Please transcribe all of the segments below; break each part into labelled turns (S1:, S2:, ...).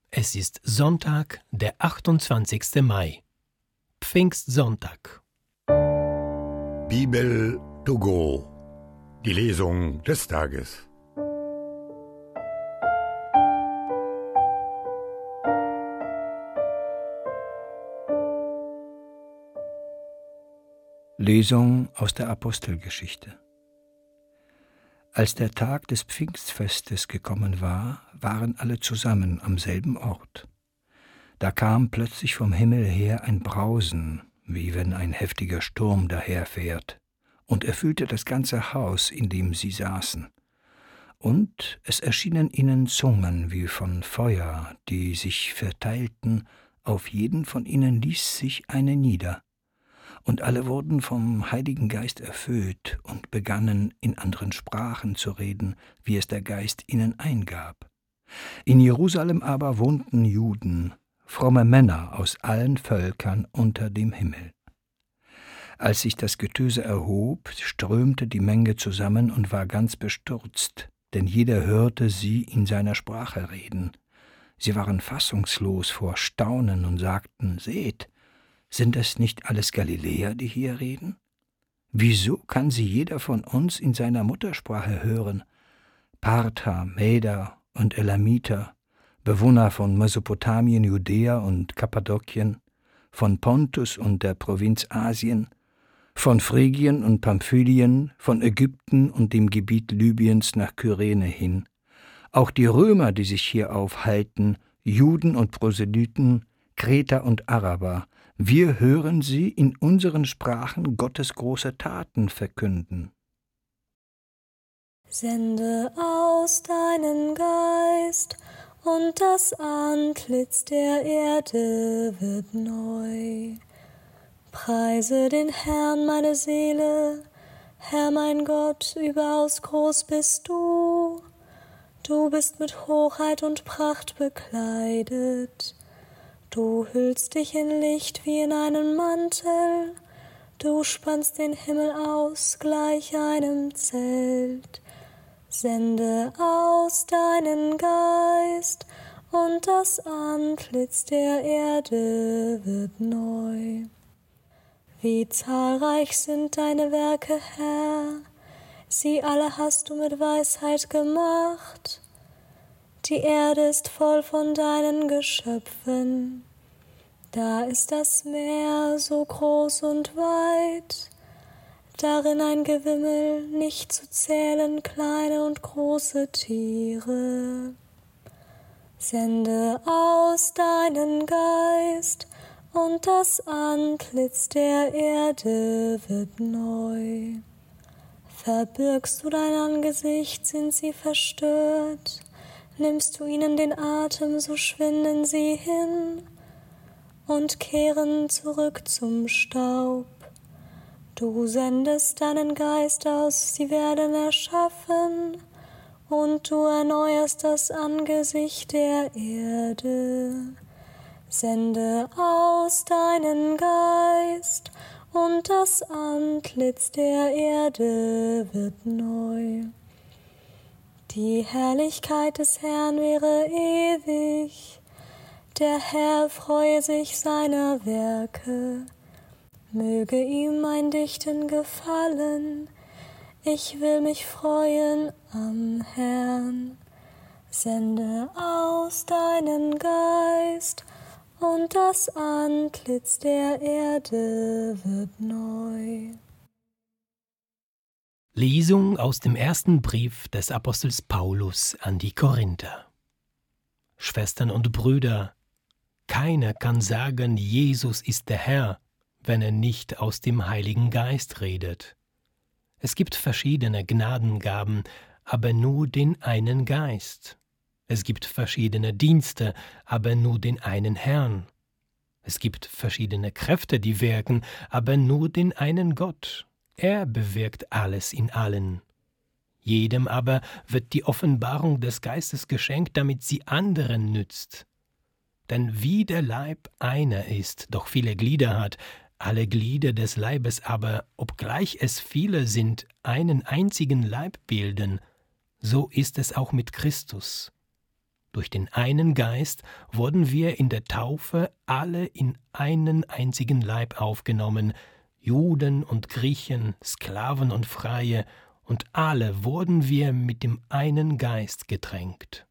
S1: Es ist Sonntag, der 28. Mai. Pfingstsonntag.
S2: Bibel to go. Die Lesung des Tages.
S3: Lesung aus der Apostelgeschichte. Als der Tag des Pfingstfestes gekommen war, waren alle zusammen am selben Ort. Da kam plötzlich vom Himmel her ein Brausen, wie wenn ein heftiger Sturm daherfährt, und erfüllte das ganze Haus, in dem sie saßen. Und es erschienen ihnen Zungen wie von Feuer, die sich verteilten, auf jeden von ihnen ließ sich eine nieder. Und alle wurden vom Heiligen Geist erfüllt und begannen, in anderen Sprachen zu reden, wie es der Geist ihnen eingab. In Jerusalem aber wohnten Juden, fromme Männer aus allen Völkern unter dem Himmel. Als sich das Getöse erhob, strömte die Menge zusammen und war ganz bestürzt, denn jeder hörte sie in seiner Sprache reden. Sie waren fassungslos vor Staunen und sagten: Seht, sind es nicht alles Galiläer, die hier reden? Wieso kann sie jeder von uns in seiner Muttersprache hören? Parther, Meder und Elamiter, Bewohner von Mesopotamien, Judäa und Kappadokien, von Pontus und der Provinz Asien, von Phrygien und Pamphylien, von Ägypten und dem Gebiet Libyens nach Kyrene hin. Auch die Römer, die sich hier aufhalten, Juden und Proselyten, Kreter und Araber, wir hören sie in unseren Sprachen Gottes große Taten verkünden.
S4: Sende aus deinen Geist, und das Antlitz der Erde wird neu. Preise den Herrn, meine Seele, Herr mein Gott, überaus groß bist du. Du bist mit Hochheit und Pracht bekleidet. Du hüllst dich in Licht wie in einen Mantel, du spannst den Himmel aus gleich einem Zelt. Sende aus deinen Geist, und das Antlitz der Erde wird neu. Wie zahlreich sind deine Werke, Herr, sie alle hast du mit Weisheit gemacht. Die Erde ist voll von deinen Geschöpfen. Da ist das Meer so groß und weit, darin ein Gewimmel, nicht zu zählen, kleine und große Tiere. Sende aus deinen Geist, und das Antlitz der Erde wird neu. Verbirgst du dein Angesicht, sind sie verstört. Nimmst du ihnen den Atem, so schwinden sie hin und kehren zurück zum Staub. Du sendest deinen Geist aus, sie werden erschaffen, und du erneuerst das Angesicht der Erde. Sende aus deinen Geist, und das Antlitz der Erde wird neu. Die Herrlichkeit des Herrn wäre ewig, der Herr freue sich seiner Werke. Möge ihm mein Dichten gefallen, ich will mich freuen am Herrn. Sende aus deinen Geist, und das Antlitz der Erde wird neu.
S1: Lesung aus dem ersten Brief des Apostels Paulus an die Korinther. Schwestern und Brüder, keiner kann sagen, Jesus ist der Herr, wenn er nicht aus dem Heiligen Geist redet. Es gibt verschiedene Gnadengaben, aber nur den einen Geist. Es gibt verschiedene Dienste, aber nur den einen Herrn. Es gibt verschiedene Kräfte, die wirken, aber nur den einen Gott. Er bewirkt alles in allen. Jedem aber wird die Offenbarung des Geistes geschenkt, damit sie anderen nützt. Denn wie der Leib einer ist, doch viele Glieder hat, alle Glieder des Leibes aber, obgleich es viele sind, einen einzigen Leib bilden, so ist es auch mit Christus. Durch den einen Geist wurden wir in der Taufe alle in einen einzigen Leib aufgenommen, Juden und Griechen, Sklaven und Freie, und alle wurden wir mit dem einen Geist getränkt.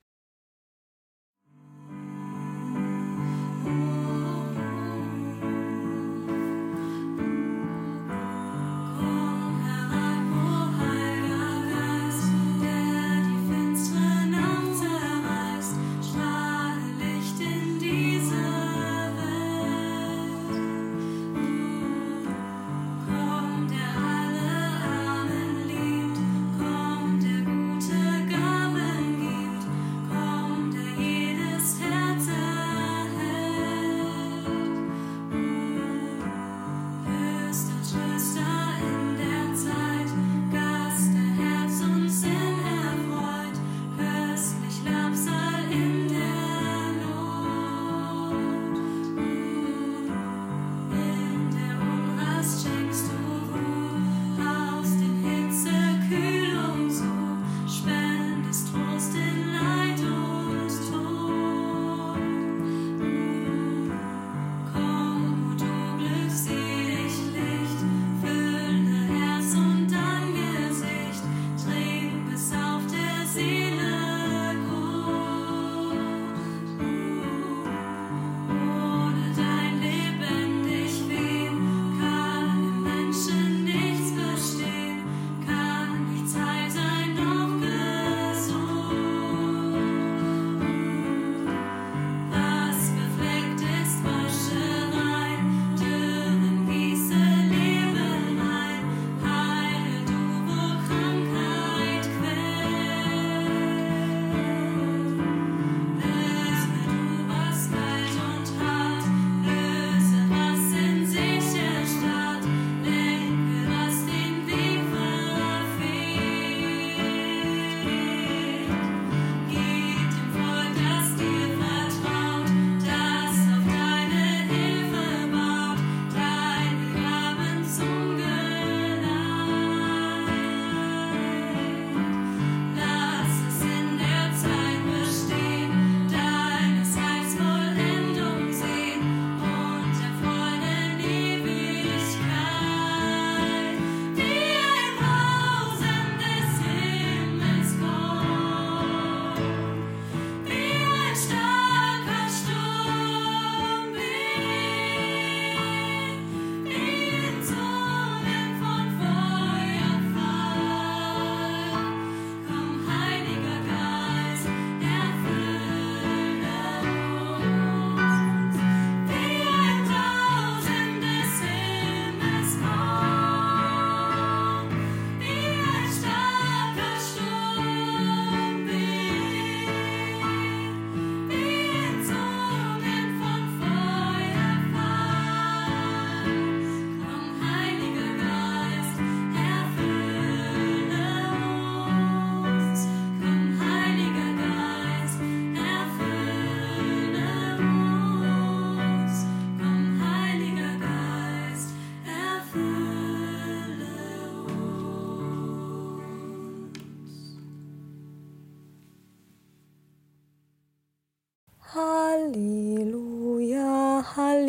S4: Halleluja,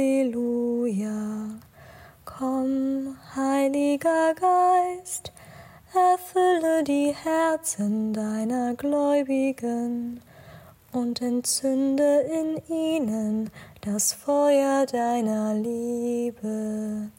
S4: Halleluja. Komm, Heiliger Geist, erfülle die Herzen deiner Gläubigen und entzünde in ihnen das Feuer deiner Liebe.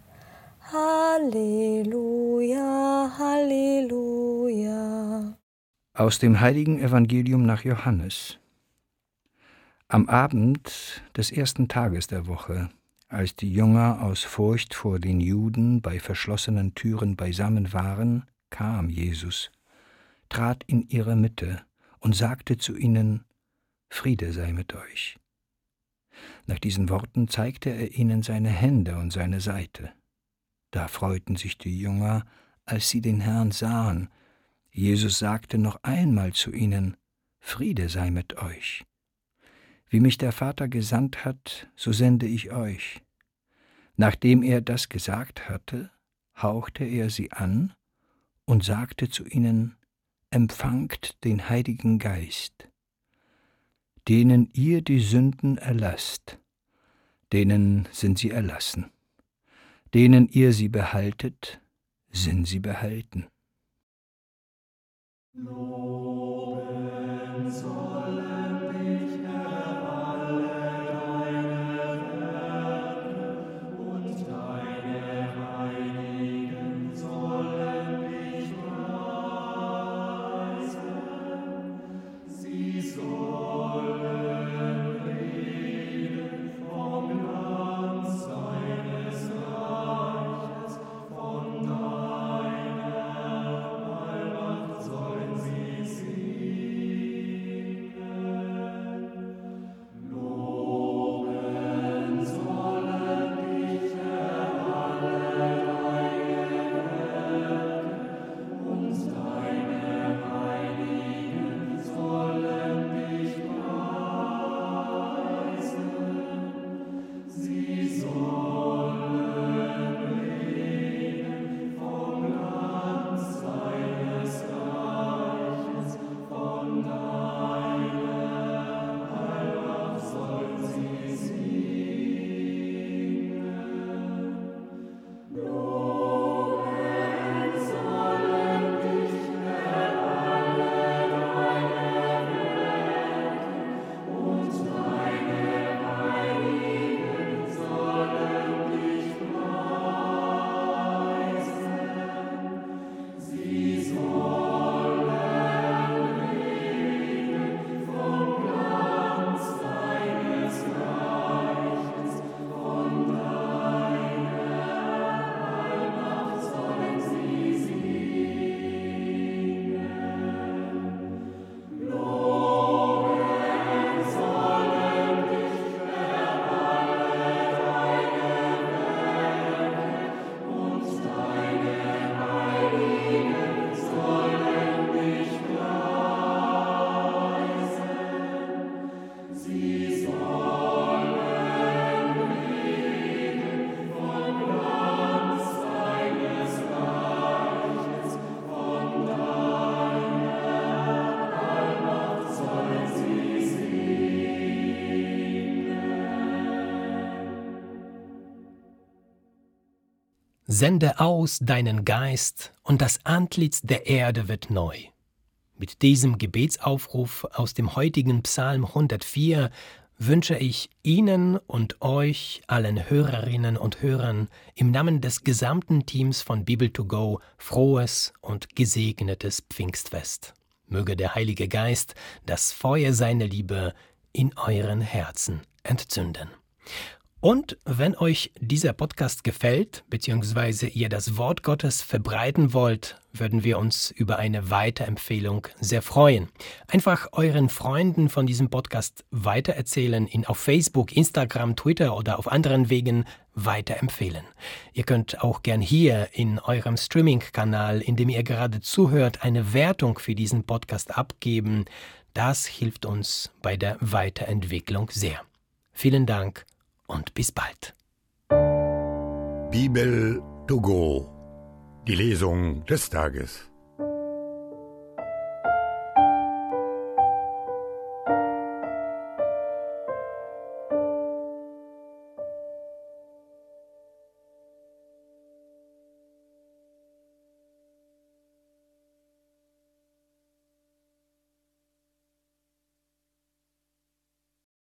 S4: Halleluja, Halleluja.
S3: Aus dem heiligen Evangelium nach Johannes. Am Abend des ersten Tages der Woche, als die Jünger aus Furcht vor den Juden bei verschlossenen Türen beisammen waren, kam Jesus, trat in ihre Mitte und sagte zu ihnen: Friede sei mit euch. Nach diesen Worten zeigte er ihnen seine Hände und seine Seite. Da freuten sich die Jünger, als sie den Herrn sahen. Jesus sagte noch einmal zu ihnen: Friede sei mit euch. Wie mich der Vater gesandt hat, so sende ich euch. Nachdem er das gesagt hatte, hauchte er sie an und sagte zu ihnen: Empfangt den Heiligen Geist. Denen ihr die Sünden erlasst, denen sind sie erlassen. Denen ihr sie behaltet, sind sie behalten.
S5: Loben sollen dich, Herr, alle deine Werke, und deine Heiligen sollen dich preisen. Sie sollen reden vom Glanz deines Reiches, von deiner Allmacht sollen sie singen. Loben sollen dich, Herr, alle deine Werke, und deine Heiligen sollen dich preisen. Sie sollen reden vom Glanz deines Reiches, von deiner Allmacht sollen sie singen. Loben sollen dich, Herr, alle deine Werke, und deine Heiligen sollen dich preisen. Sie sollen reden vom Glanz deines Reiches, von deiner Allmacht sollen sie singen. Loben sollen dich, Herr, alle deine Werke, und deine Heiligen sollen dich preisen. Sie sollen reden vom Glanz deines Reiches, von deiner Allmacht sollen sie singen.
S1: Sende aus deinen Geist, und das Antlitz der Erde wird neu. Mit diesem Gebetsaufruf aus dem heutigen Psalm 104 wünsche ich Ihnen und euch, allen Hörerinnen und Hörern, im Namen des gesamten Teams von Bibel2Go frohes und gesegnetes Pfingstfest. Möge der Heilige Geist das Feuer seiner Liebe in euren Herzen entzünden. Und wenn euch dieser Podcast gefällt, beziehungsweise ihr das Wort Gottes verbreiten wollt, würden wir uns über eine Weiterempfehlung sehr freuen. Einfach euren Freunden von diesem Podcast weitererzählen, ihn auf Facebook, Instagram, Twitter oder auf anderen Wegen weiterempfehlen. Ihr könnt auch gern hier in eurem Streaming-Kanal, in dem ihr gerade zuhört, eine Wertung für diesen Podcast abgeben. Das hilft uns bei der Weiterentwicklung sehr. Vielen Dank und bis bald.
S2: Bibel2Go, die Lesung des Tages.